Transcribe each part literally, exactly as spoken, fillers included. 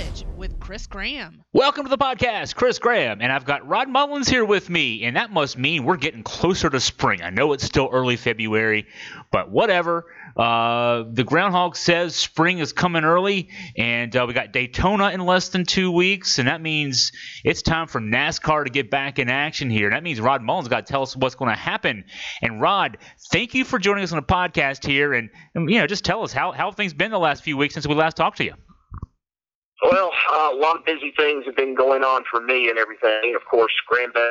Edge with Chris Graham. Welcome to the podcast, Chris Graham, and I've got Rod Mullins here with me, and that must mean we're getting closer to spring. I know it's still early February, but whatever. Uh, the Groundhog says spring is coming early, and uh, we got Daytona in less than two weeks, and that means it's time for NASCAR to get back in action here. That means Rod Mullins got to tell us what's going to happen. And Rod, thank you for joining us on the podcast here, and, and you know, just tell us how how things been the last few weeks since we last talked to you. Well, uh, a lot of busy things have been going on for me and everything. Of course, Grandpa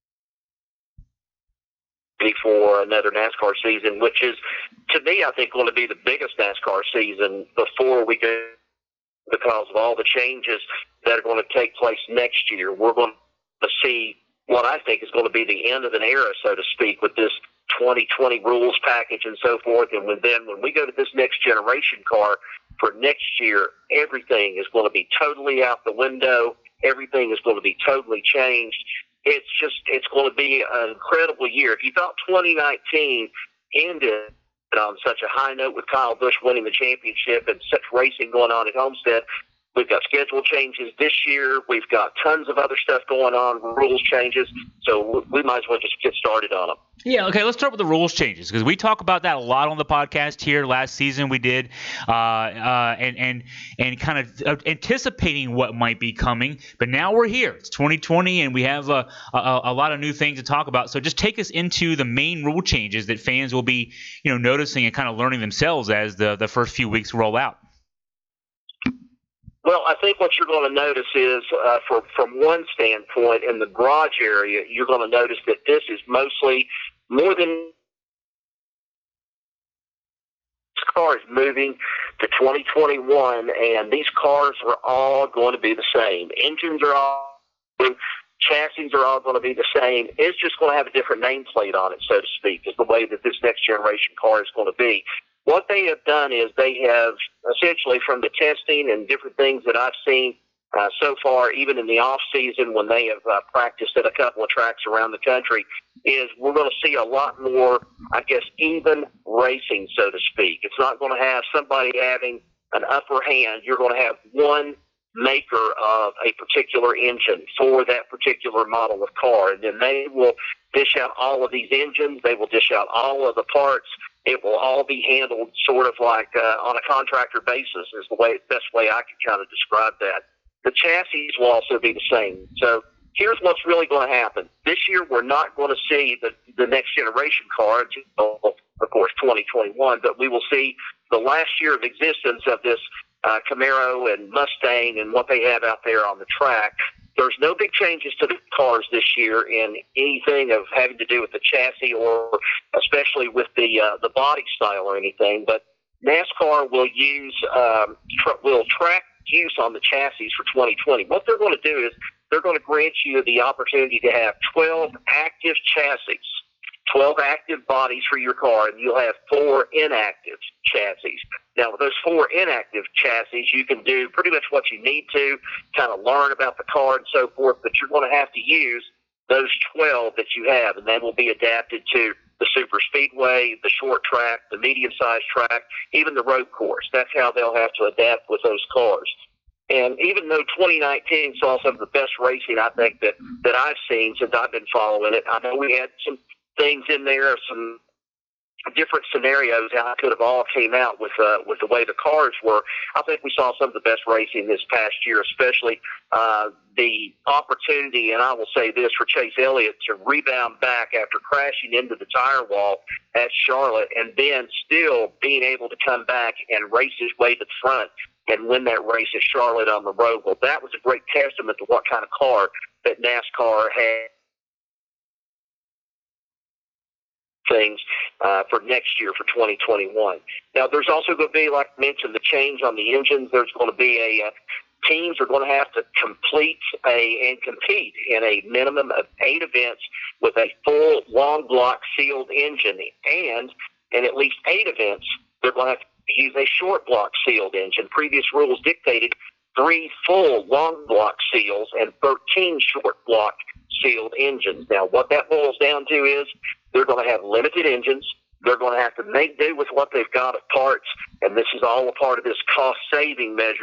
for another NASCAR season, which is, to me, I think, going to be the biggest NASCAR season before we go, because of all the changes that are going to take place next year. We're going to see what I think is going to be the end of an era, so to speak, with this twenty twenty rules package and so forth. And when, then when we go to this next generation car for next year, everything is going to be totally out the window. Everything is going to be totally changed. It's just, it's going to be an incredible year. If you thought twenty nineteen ended on such a high note with Kyle Busch winning the championship and such racing going on at Homestead, we've got schedule changes this year. We've got tons of other stuff going on, rules changes. So we might as well just get started on them. Yeah, okay, let's start with the rules changes, because we talk about that a lot on the podcast here. Last season we did, uh, uh, and and and kind of uh, anticipating what might be coming. But now we're here. It's twenty twenty, and we have a, a, a lot of new things to talk about. So just take us into the main rule changes that fans will be, you know, noticing and kind of learning themselves as the, the first few weeks roll out. Well, I think what you're going to notice is, uh, for, from one standpoint, in the garage area, you're going to notice that this is mostly more than this car is moving to twenty twenty-one, and these cars are all going to be the same. Engines are all, chassis are all going to be the same. It's just going to have a different nameplate on it, so to speak, is the way that this next generation car is going to be. What they have done is they have essentially, from the testing and different things that I've seen uh, so far, even in the off season when they have uh, practiced at a couple of tracks around the country, is we're going to see a lot more, I guess, even racing, so to speak. It's not going to have somebody having an upper hand. You're going to have one maker of a particular engine for that particular model of car, and then they will dish out all of these engines. They will dish out all of the parts. It will all be handled sort of like uh, on a contractor basis is the way best way I can kind of describe that. The chassis will also be the same. So here's what's really going to happen. This year we're not going to see the, the next generation car until, of course, twenty twenty-one, but we will see the last year of existence of this uh, Camaro and Mustang and what they have out there on the track. There's no big changes to the cars this year in anything of having to do with the chassis or especially with the uh, the body style or anything. But NASCAR will use um, tr- will track use on the chassis for twenty twenty. What they're going to do is they're going to grant you the opportunity to have twelve active chassis, twelve active bodies for your car, and you'll have four inactive chassis. Now, with those four inactive chassis, you can do pretty much what you need to, kind of learn about the car and so forth, but you're going to have to use those twelve that you have, and they will be adapted to the super speedway, the short track, the medium-sized track, even the road course. That's how they'll have to adapt with those cars. And even though twenty nineteen saw some of the best racing, I think, that, that I've seen since I've been following it, I know we had some things in there, some different scenarios how it could have all came out with uh, with the way the cars were. I think we saw some of the best racing this past year, especially uh, the opportunity, and I will say this, for Chase Elliott to rebound back after crashing into the tire wall at Charlotte and then still being able to come back and race his way to the front and win that race at Charlotte on the road. Well, that was a great testament to what kind of car that NASCAR had things uh, for next year, for twenty twenty-one. Now, there's also going to be, like I mentioned, the change on the engines. There's going to be a uh, teams are going to have to complete a and compete in a minimum of eight events with a full long block sealed engine, and in at least eight events, they're going to have to use a short block sealed engine. Previous rules dictated three full long block seals and thirteen short block sealed engines. Now, what that boils down to is they're going to have limited engines. They're going to have to make do with what they've got of parts, and this is all a part of this cost-saving measures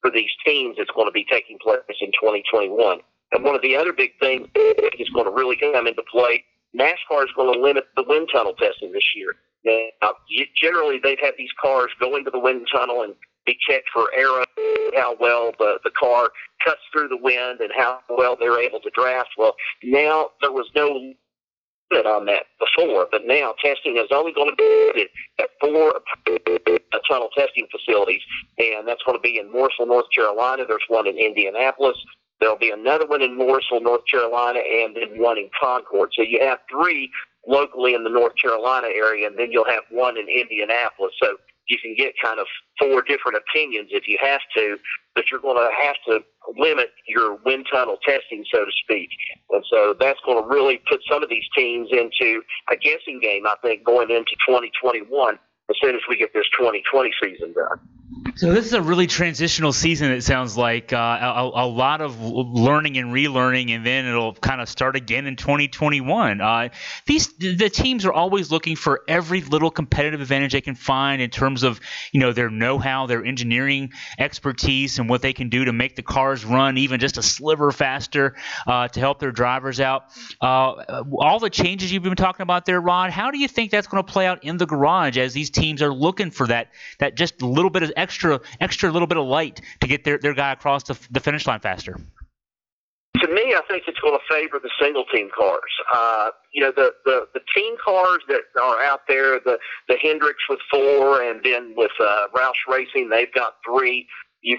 for these teams that's going to be taking place in twenty twenty-one. And one of the other big things is going to really come into play, NASCAR is going to limit the wind tunnel testing this year. Now, generally, they've had these cars go into the wind tunnel and be checked for aero, how well the, the car cuts through the wind and how well they're able to draft. Well, now there was no limit on that before, but now testing is only going to be at four tunnel testing facilities, and that's going to be in Mooresville, North Carolina. There's one in Indianapolis. There'll be another one in Mooresville, North Carolina, and then one in Concord. So you have three locally in the North Carolina area, and then you'll have one in Indianapolis. So you can get kind of four different opinions if you have to, but you're going to have to limit your wind tunnel testing, so to speak. And so that's going to really put some of these teams into a guessing game, I think, going into twenty twenty-one as soon as we get this twenty twenty season done. So this is a really transitional season, it sounds like. Uh, a, a lot of learning and relearning, and then it'll kind of start again in twenty twenty-one. Uh, these the teams are always looking for every little competitive advantage they can find in terms of, you know, their know-how, their engineering expertise, and what they can do to make the cars run even just a sliver faster uh, to help their drivers out. Uh, all the changes you've been talking about there, Rod, how do you think that's going to play out in the garage as these teams are looking for that that just little bit of extra Extra, extra little bit of light to get their, their guy across the, the finish line faster? To me, I think it's going to favor the single-team cars. Uh, you know, the, the, the team cars that are out there, the, the Hendricks with four, and then with uh, Roush Racing, they've got three. You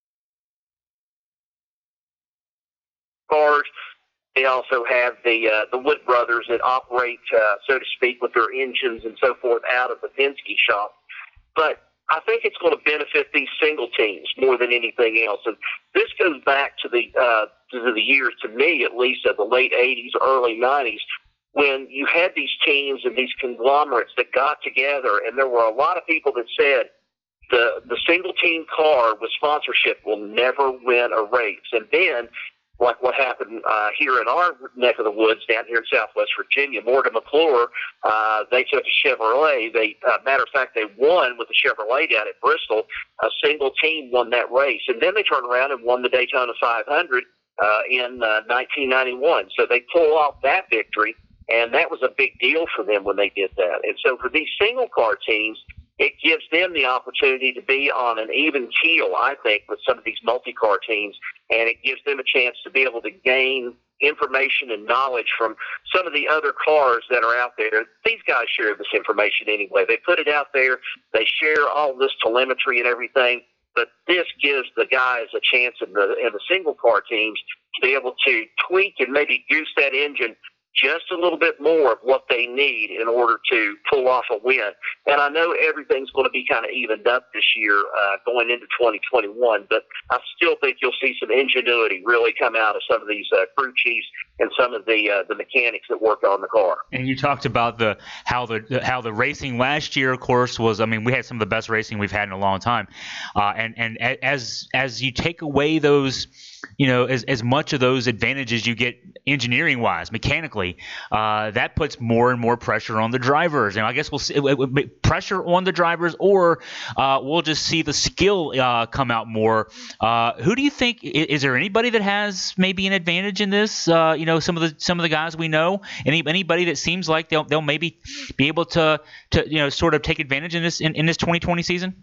cars. They also have the uh, the Wood brothers that operate, uh, so to speak, with their engines and so forth out of the Penske shop. But I think it's going to benefit these single teams more than anything else. And this goes back to the uh, to the years, to me at least, of the late eighties, early nineties, when you had these teams and these conglomerates that got together, and there were a lot of people that said the the single team car with sponsorship will never win a race. And then, like what happened uh, here in our neck of the woods down here in Southwest Virginia, Morgan McClure, uh, they took a Chevrolet. They, uh, matter of fact, they won with the Chevrolet down at Bristol. A single team won that race. And then they turned around and won the Daytona five hundred uh, in uh, nineteen ninety-one. So they pulled off that victory, and that was a big deal for them when they did that. And so for these single car teams, it gives them the opportunity to be on an even keel, I think, with some of these multi-car teams, and it gives them a chance to be able to gain information and knowledge from some of the other cars that are out there. These guys share this information anyway. They put it out there. They share all this telemetry and everything, but this gives the guys a chance in the, in the single-car teams to be able to tweak and maybe goose that engine just a little bit more of what they need in order to pull off a win. And I know everything's going to be kind of evened up this year uh, going into twenty twenty-one, but I still think you'll see some ingenuity really come out of some of these uh, crew chiefs and some of the uh, the mechanics that work on the car. And you talked about the how the how the racing last year, of course, was. I mean, we had some of the best racing we've had in a long time. Uh, and and as as you take away those, you know, as as much of those advantages you get engineering wise, mechanically, uh, that puts more and more pressure on the drivers. And I guess we'll see pressure on the drivers, or uh, we'll just see the skill uh, come out more. Uh, who do you think? Is, is there anybody that has maybe an advantage in this? Uh, you know, some of the some of the guys we know. Any anybody that seems like they'll they'll maybe be able to to you know sort of take advantage in this in, in this twenty twenty season?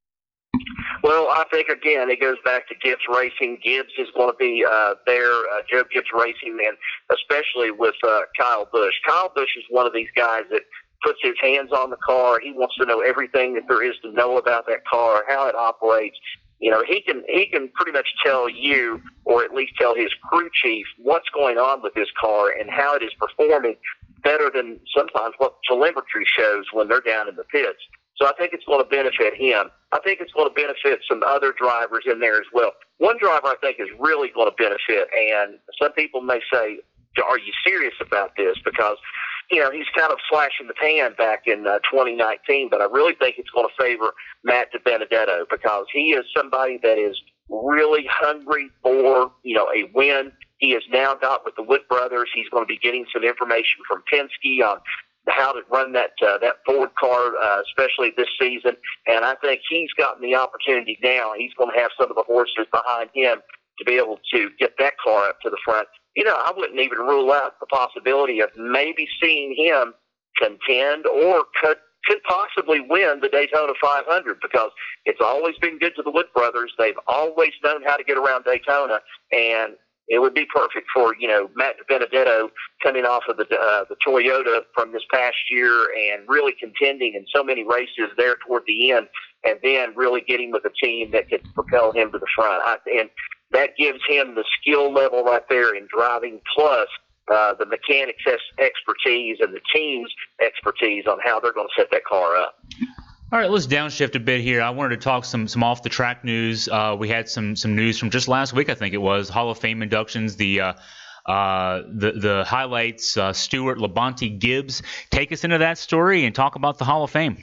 Well, I think, again, it goes back to Gibbs Racing. Gibbs is going to be uh, there, uh, Joe Gibbs Racing, and especially with uh, Kyle Busch. Kyle Busch is one of these guys that puts his hands on the car. He wants to know everything that there is to know about that car, how it operates. You know, he can he can pretty much tell you, or at least tell his crew chief, what's going on with this car and how it is performing better than sometimes what telemetry shows when they're down in the pits. So I think it's going to benefit him. I think it's going to benefit some other drivers in there as well. One driver I think is really going to benefit, and some people may say, are you serious about this? Because, you know, he's kind of flash in the pan back in uh, twenty nineteen, but I really think it's going to favor Matt DiBenedetto because he is somebody that is really hungry for, you know, a win. He has now got with the Wood brothers. He's going to be getting some information from Penske on how to run that uh, that Ford car, uh, especially this season. And I think he's gotten the opportunity now. He's going to have some of the horses behind him to be able to get that car up to the front. You know, I wouldn't even rule out the possibility of maybe seeing him contend or could could possibly win the Daytona five hundred, because it's always been good to the Wood brothers. They've always known how to get around Daytona, and it would be perfect for, you know, Matt Benedetto coming off of the uh, the Toyota from this past year and really contending in so many races there toward the end, and then really getting with a team that could propel him to the front. I, and that gives him the skill level right there in driving, plus uh, the mechanics expertise and the team's expertise on how they're going to set that car up. All right, let's downshift a bit here. I wanted to talk some some off the track news. Uh, we had some some news from just last week, I think it was, Hall of Fame inductions. The uh, uh, the the highlights. Uh, Stuart Labonte Gibbs. Take us into that story and talk about the Hall of Fame.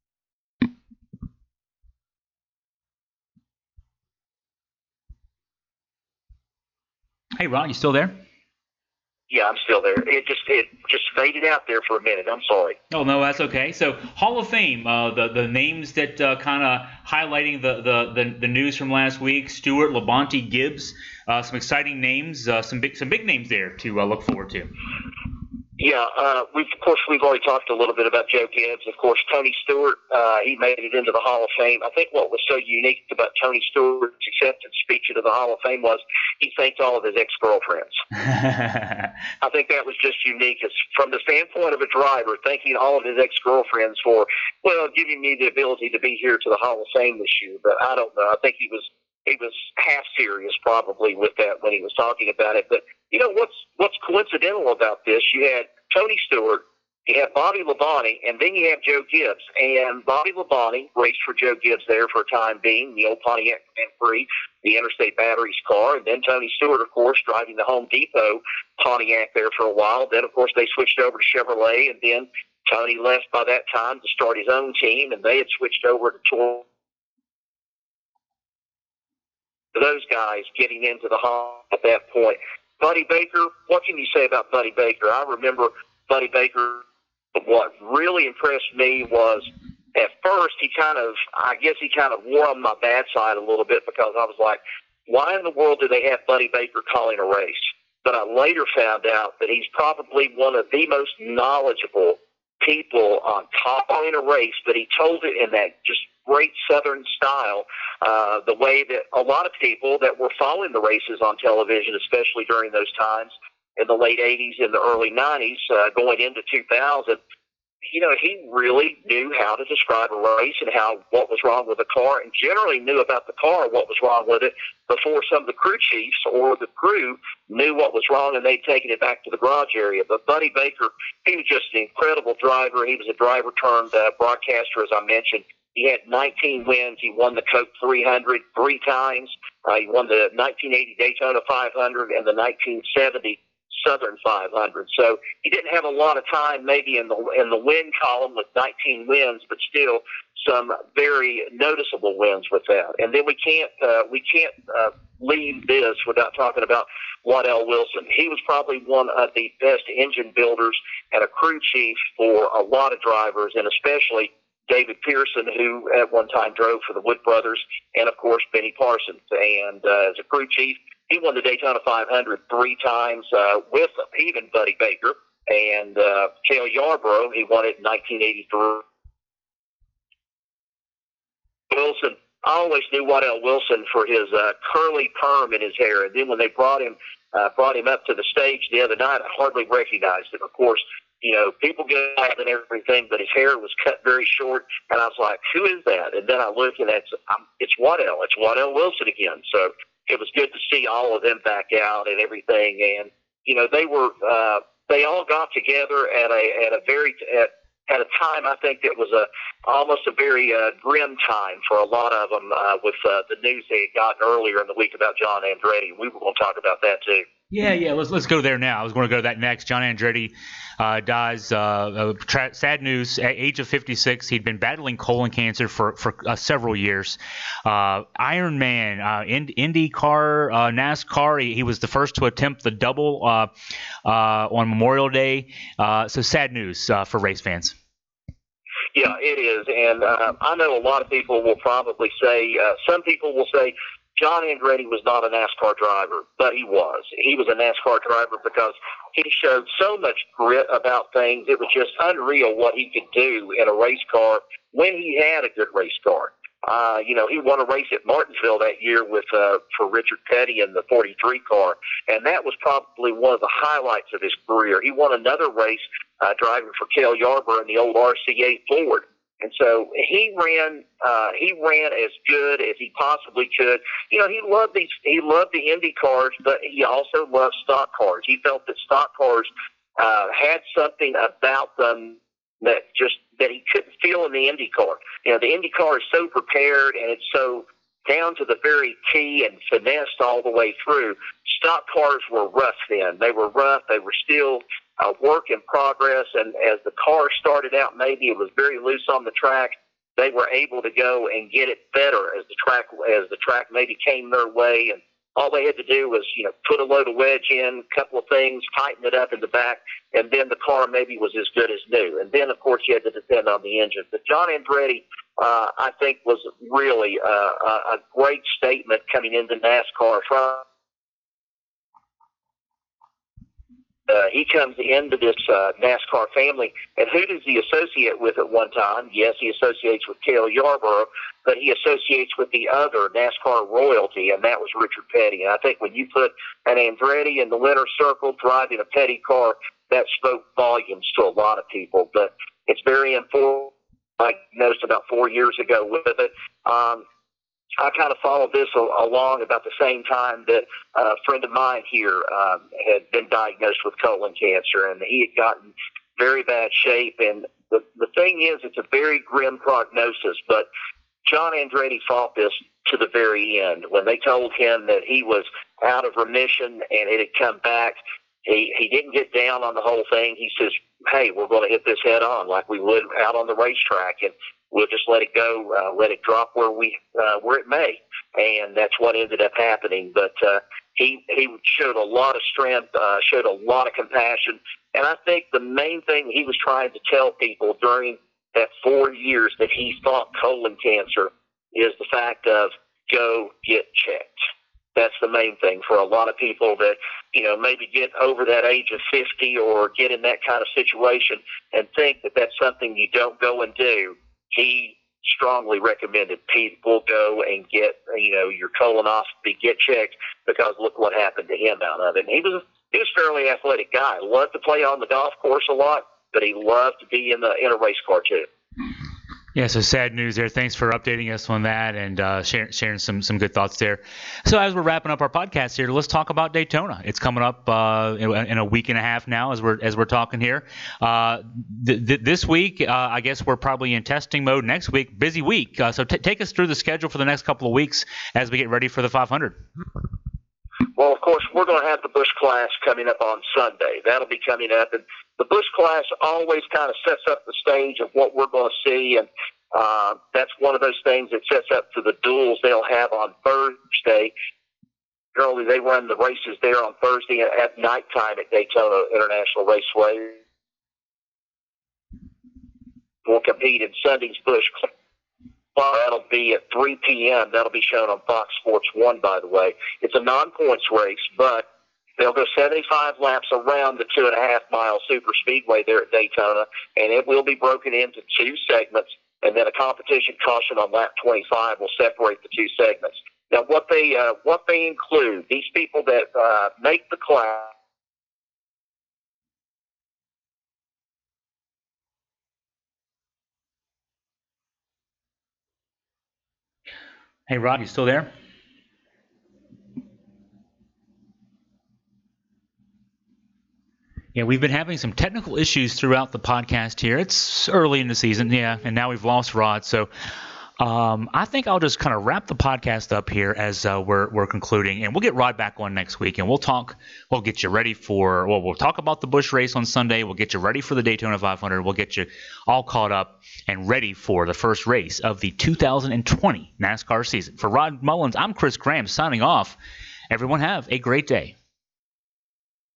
Hey, Ron, you still there? Yeah, I'm still there. It just it just faded out there for a minute. I'm sorry. Oh, no, that's okay. So Hall of Fame, uh, the the names that uh, kind of highlighting the, the, the, the news from last week: Stuart Labonte Gibbs, uh, some exciting names, uh, some big some big names there to uh, look forward to. Yeah, uh, we've, of course, we've already talked a little bit about Joe Gibbs. Of course, Tony Stewart, uh, he made it into the Hall of Fame. I think what was so unique about Tony Stewart's acceptance speech into the Hall of Fame was he thanked all of his ex-girlfriends. I think that was just unique. It's from the standpoint of a driver, thanking all of his ex-girlfriends for, well, giving me the ability to be here to the Hall of Fame this year. But I don't know. I think he was he was half serious probably with that when he was talking about it. But you know what's what's coincidental about this? You had Tony Stewart, you have Bobby Labonte, and then you have Joe Gibbs. And Bobby Labonte raced for Joe Gibbs there for a time being, the old Pontiac Grand Prix, the Interstate Batteries car, and then Tony Stewart, of course, driving the Home Depot Pontiac there for a while. Then, of course, they switched over to Chevrolet, and then Tony left by that time to start his own team, and they had switched over to Toyota. Those guys getting into the Hall at that point. Buddy Baker, what can you say about Buddy Baker? I remember Buddy Baker, what really impressed me was at first he kind of, I guess he kind of wore on my bad side a little bit, because I was like, why in the world do they have Buddy Baker calling a race? But I later found out that he's probably one of the most knowledgeable people on calling a race, but he told it in that just great Southern style, uh, the way that a lot of people that were following the races on television, especially during those times in the late eighties and the early nineties, uh, going into two thousand, you know, he really knew how to describe a race and how what was wrong with the car, and generally knew about the car, what was wrong with it, before some of the crew chiefs or the crew knew what was wrong, and they'd taken it back to the garage area. But Buddy Baker, he was just an incredible driver. He was a driver turned uh, broadcaster, as I mentioned. He had nineteen wins. He won the Coke three hundred three times. Uh, he won the nineteen eighty Daytona five hundred and the nineteen seventy Southern five hundred. So he didn't have a lot of time maybe in the in the win column with nineteen wins, but still some very noticeable wins with that. And then we can't uh, we can't uh, leave this without talking about Waddell Wilson. He was probably one of the best engine builders and a crew chief for a lot of drivers, and especially David Pearson, who at one time drove for the Wood brothers, and of course Benny Parsons. And uh, as a crew chief, he won the Daytona five hundred three times uh, with even Buddy Baker. And uh, Cale Yarborough, he won it in nineteen eighty-three. Wilson, I always knew Waddell Wilson for his uh, curly perm in his hair. And then when they brought him uh, brought him up to the stage the other night, I hardly recognized him. Of course, you know, people get out and everything, but his hair was cut very short, and I was like, who is that? And then I looked, and it's, um, it's Waddell. It's Waddell Wilson again. So it was good to see all of them back out and everything. And, you know, they were, uh, they all got together at a, at a very, at, at a time, I think that was a, almost a very uh, grim time for a lot of them uh, with uh, the news they had gotten earlier in the week about John Andretti. We were going to talk about that too. Yeah, yeah. Let's let's go there now. I was going to go to that next. John Andretti uh, dies. Uh, uh, tra- sad news. At age of fifty-six, he'd been battling colon cancer for for uh, several years. Uh, Iron Man, uh, in, IndyCar, uh, NASCAR. He, he was the first to attempt the double uh, uh, on Memorial Day. Uh, so sad news uh, for race fans. Yeah, it is, and uh, I know a lot of people will probably say. Uh, some people will say John Andretti was not a NASCAR driver, but he was. He was a NASCAR driver because he showed so much grit about things. It was just unreal what he could do in a race car when he had a good race car. Uh, you know, he won a race at Martinsville that year with uh, for Richard Petty in the forty-three car, and that was probably one of the highlights of his career. He won another race uh, driving for Cale Yarborough in the old R C eight Ford. And so he ran, uh, he ran as good as he possibly could. You know, he loved these, he loved the Indy cars, but he also loved stock cars. He felt that stock cars, uh, had something about them that just, that he couldn't feel in the Indy car. You know, the Indy car is so prepared and it's so down to the very T and finessed all the way through. Stock cars were rough then. They were rough. They were still a work in progress, and as the car started out, maybe it was very loose on the track. They were able to go and get it better as the track as the track maybe came their way, and all they had to do was, you know, put a load of wedge in, a couple of things, tighten it up in the back, and then the car maybe was as good as new. And then, of course, you had to depend on the engine. But John Andretti, uh, I think, was really uh, a, a great statement coming into NASCAR from. Uh, he comes into this uh, NASCAR family, and who does he associate with at one time? Yes, he associates with Cale Yarborough, but he associates with the other NASCAR royalty, and that was Richard Petty. And I think when you put an Andretti in the winner's circle driving a Petty car, that spoke volumes to a lot of people. But it's very important. I noticed about four years ago with it. Um, I kind of followed this along about the same time that a friend of mine here um, had been diagnosed with colon cancer, and he had gotten very bad shape. And the, the thing is, it's a very grim prognosis, but John Andretti fought this to the very end. When they told him that he was out of remission and it had come back, he, he didn't get down on the whole thing. He says, hey, we're going to hit this head on like we would out on the racetrack, and we'll just let it go, uh, let it drop where we uh, where it may, and that's what ended up happening. But uh, he he showed a lot of strength, uh, showed a lot of compassion, and I think the main thing he was trying to tell people during that four years that he fought colon cancer is the fact of go get checked. That's the main thing for a lot of people that, you know, maybe get over that age of fifty or get in that kind of situation and think that that's something you don't go and do. He strongly recommended people go and get, you know, your colonoscopy, get checked, because look what happened to him out of it. And he was he was a fairly athletic guy. Loved to play on the golf course a lot, but he loved to be in the in a race car too. Yeah, so sad news there. Thanks for updating us on that and uh, sharing, sharing some some good thoughts there. So as we're wrapping up our podcast here, let's talk about Daytona. It's coming up uh, in, in a week and a half now as we're as we're talking here. Uh, th- th- this week, uh, I guess we're probably in testing mode. Next week, busy week. Uh, so t- take us through the schedule for the next couple of weeks as we get ready for the five hundred. Well, of course, we're going to have the Busch Clash coming up on Sunday. That'll be coming up, and the Busch Clash always kind of sets up the stage of what we're going to see, and uh, that's one of those things that sets up to the duels they'll have on Thursday. Generally, they run the races there on Thursday at nighttime at Daytona International Raceway. We'll compete in Sunday's Busch Clash. That'll be at three p.m. That'll be shown on Fox Sports one, by the way. It's a non-points race, but they'll go seventy-five laps around the two and a half mile super speedway there at Daytona, and it will be broken into two segments, and then a competition caution on lap twenty-five will separate the two segments. Now, what they uh, what they include, these people that uh, make the class. Hey, Rod, you still there? Yeah, we've been having some technical issues throughout the podcast here. It's early in the season, yeah, and now we've lost Rod. So Um, I think I'll just kind of wrap the podcast up here as uh, we're we're concluding, and we'll get Rod back on next week, and we'll talk. We'll get you ready for. Well, we'll talk about the Busch race on Sunday. We'll get you ready for the Daytona five hundred. We'll get you all caught up and ready for the first race of the two thousand twenty NASCAR season. For Rod Mullins, I'm Chris Graham signing off. Everyone have a great day.